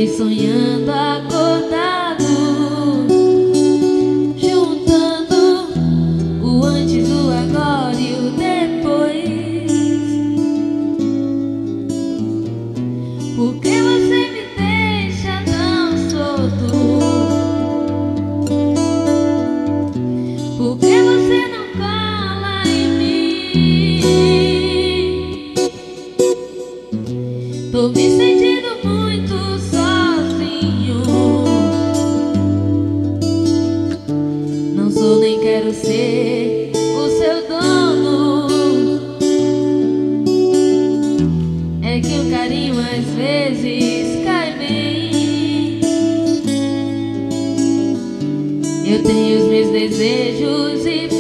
acordei sonhando acordado, juntando o antes, o agora e o depois. Por que você me deixa tão solto? Por que você não cola em mim? Tô me sentindo muito sozinho. Não sou nem quero ser o seu dono. É que o carinho às vezes cai bem. Eu tenho os meus desejos e